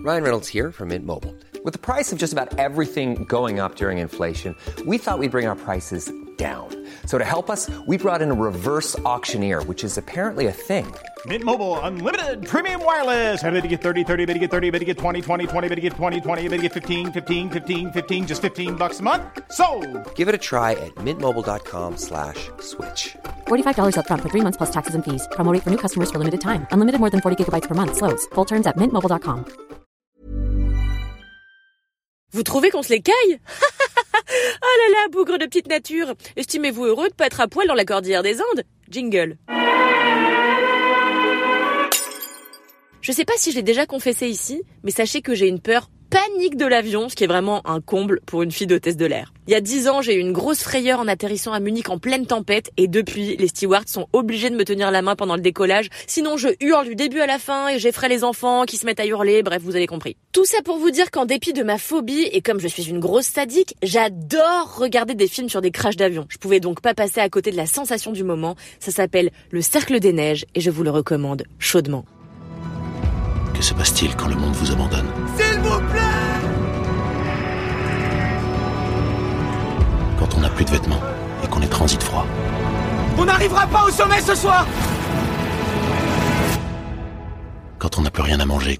Ryan Reynolds here from Mint Mobile. With the price of just about everything going up during inflation, we thought we'd bring our prices down. So to help us, we brought in a reverse auctioneer, which is apparently a thing. Mint Mobile Unlimited Premium Wireless. How to get 30, 30, bit to get 30, bit to get 20, 20, 20, bit to get 20, 20, bit to get 15, 15, 15, 15, just $15 a month? Sold! Give it a try at mintmobile.com/switch. $45 up front for 3 months plus taxes and fees. Promo rate for new customers for limited time. Unlimited more than 40 gigabytes per month. Slows full terms at mintmobile.com. Vous trouvez qu'on se les caille? Oh là là, bougre de petite nature. Estimez-vous heureux de pas être à poil dans la cordillère des Andes? Jingle. Je sais pas si je l'ai déjà confessé ici, mais sachez que j'ai une peur panique de l'avion, ce qui est vraiment un comble pour une fille d'hôtesse de l'air. Il y a 10 ans, j'ai eu une grosse frayeur en atterrissant à Munich en pleine tempête et depuis, les stewards sont obligés de me tenir la main pendant le décollage, sinon je hurle du début à la fin et j'effraie les enfants qui se mettent à hurler, bref, vous avez compris. Tout ça pour vous dire qu'en dépit de ma phobie et comme je suis une grosse sadique, j'adore regarder des films sur des crashs d'avion. Je pouvais donc pas passer à côté de la sensation du moment, ça s'appelle Le Cercle des Neiges et je vous le recommande chaudement. Que se passe-t-il quand le monde vous abandonne ? S'il vous plaît ! Quand on n'a plus de vêtements et qu'on est transi de froid. On n'arrivera pas au sommet ce soir ! Quand on n'a plus rien à manger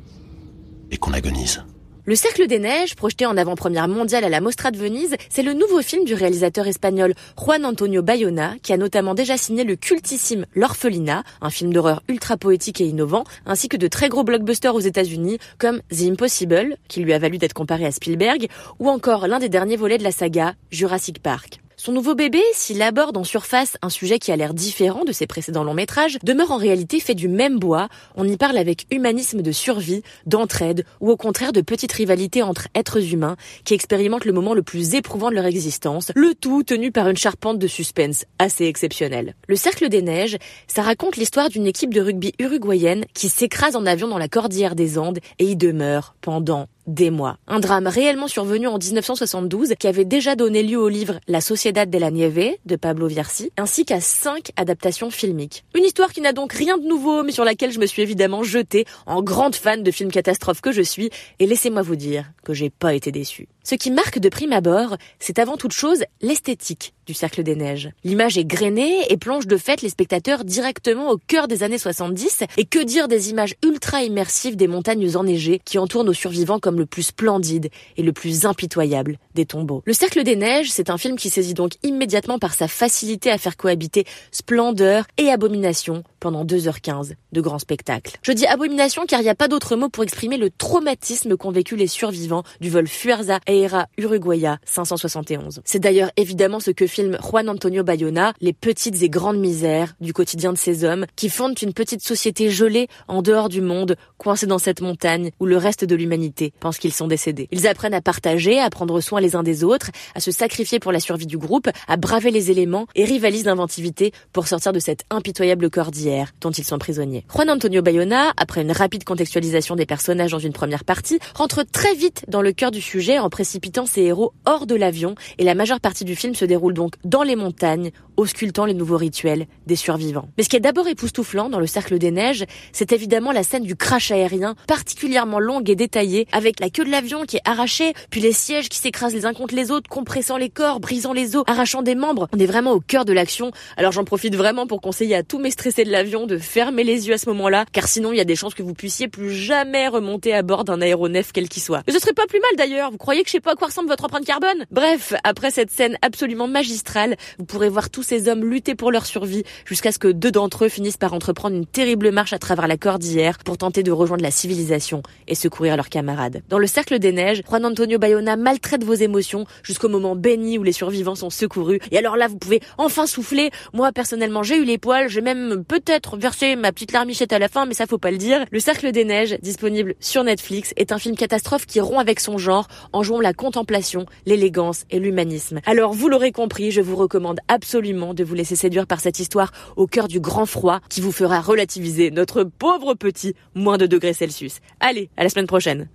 et qu'on agonise. Le Cercle des Neiges, projeté en avant-première mondiale à la Mostra de Venise, c'est le nouveau film du réalisateur espagnol Juan Antonio Bayona, qui a notamment déjà signé le cultissime L'Orphelinat, un film d'horreur ultra poétique et innovant, ainsi que de très gros blockbusters aux États-Unis, comme The Impossible, qui lui a valu d'être comparé à Spielberg, ou encore l'un des derniers volets de la saga, Jurassic Park. Son nouveau bébé, s'il aborde en surface un sujet qui a l'air différent de ses précédents longs métrages, demeure en réalité fait du même bois. On y parle avec humanisme de survie, d'entraide, ou au contraire de petite rivalité entre êtres humains qui expérimentent le moment le plus éprouvant de leur existence, le tout tenu par une charpente de suspense assez exceptionnelle. Le Cercle des Neiges, ça raconte l'histoire d'une équipe de rugby uruguayenne qui s'écrase en avion dans la cordillère des Andes et y demeure pendant des mois. Un drame réellement survenu en 1972 qui avait déjà donné lieu au livre La Sociedad de la Nieve de Pablo Vierci, ainsi qu'à 5 adaptations filmiques. Une histoire qui n'a donc rien de nouveau, mais sur laquelle je me suis évidemment jetée en grande fan de films catastrophes que je suis, et laissez-moi vous dire que j'ai pas été déçue. Ce qui marque de prime abord, c'est avant toute chose l'esthétique du Cercle des Neiges. L'image est grainée et plonge de fait les spectateurs directement au cœur des années 70, et que dire des images ultra immersives des montagnes enneigées qui entourent nos survivants comme le plus splendide et le plus impitoyable des tombeaux. Le Cercle des Neiges, c'est un film qui saisit donc immédiatement par sa facilité à faire cohabiter splendeur et abomination pendant 2h15 de grands spectacles. Je dis abomination car il n'y a pas d'autre mot pour exprimer le traumatisme qu'ont vécu les survivants du vol Fuerza Aérea Uruguaya 571. C'est d'ailleurs évidemment ce que filme Juan Antonio Bayona, les petites et grandes misères du quotidien de ces hommes qui fondent une petite société gelée en dehors du monde, coincée dans cette montagne où le reste de l'humanité pense qu'ils sont décédés. Ils apprennent à partager, à prendre soin les uns des autres, à se sacrifier pour la survie du groupe, à braver les éléments et rivalisent d'inventivité pour sortir de cette impitoyable cordillère dont ils sont prisonniers. Juan Antonio Bayona, après une rapide contextualisation des personnages dans une première partie, rentre très vite dans le cœur du sujet en précipitant ses héros hors de l'avion et la majeure partie du film se déroule donc dans les montagnes, auscultant les nouveaux rituels des survivants. Mais ce qui est d'abord époustouflant dans le Cercle des Neiges, c'est évidemment la scène du crash aérien, particulièrement longue et détaillée, avec la queue de l'avion qui est arrachée, puis les sièges qui s'écrasent les uns contre les autres, compressant les corps, brisant les os, arrachant des membres. On est vraiment au cœur de l'action. Alors j'en profite vraiment pour conseiller à tous mes stressés de l'avion de fermer les yeux à ce moment-là, car sinon il y a des chances que vous puissiez plus jamais remonter à bord d'un aéronef quel qu'il soit. Mais ce serait pas plus mal d'ailleurs, vous croyez que je sais pas à quoi ressemble votre empreinte carbone ? Bref, après cette scène absolument magistrale, vous pourrez voir tous ces hommes lutter pour leur survie jusqu'à ce que 2 d'entre eux finissent par entreprendre une terrible marche à travers la cordillère pour tenter de rejoindre la civilisation et secourir leurs camarades. Dans le Cercle des Neiges, Juan Antonio Bayona maltraite vos émotions jusqu'au moment béni où les survivants sont secourus. Et alors là, vous pouvez enfin souffler. Moi, personnellement, j'ai eu les poils. J'ai même peut-être versé ma petite larmichette à la fin, mais ça faut pas le dire. Le Cercle des Neiges, disponible sur Netflix, est un film catastrophe qui rompt avec son genre en jouant la contemplation, l'élégance et l'humanisme. Alors, vous l'aurez compris, je vous recommande absolument de vous laisser séduire par cette histoire au cœur du grand froid qui vous fera relativiser notre pauvre petit moins de degrés Celsius. Allez, à la semaine prochaine.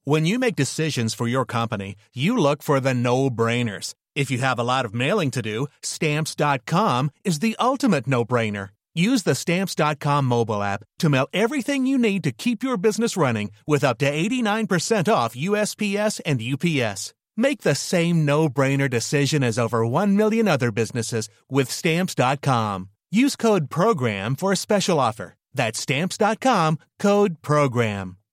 When you make decisions for your company, you look for the no-brainers. If you have a lot of mailing to do, Stamps.com is the ultimate no-brainer. Use the Stamps.com mobile app to mail everything you need to keep your business running with up to 89% off USPS and UPS. Make the same no-brainer decision as over 1 million other businesses with Stamps.com. Use code PROGRAM for a special offer. That's Stamps.com, code PROGRAM.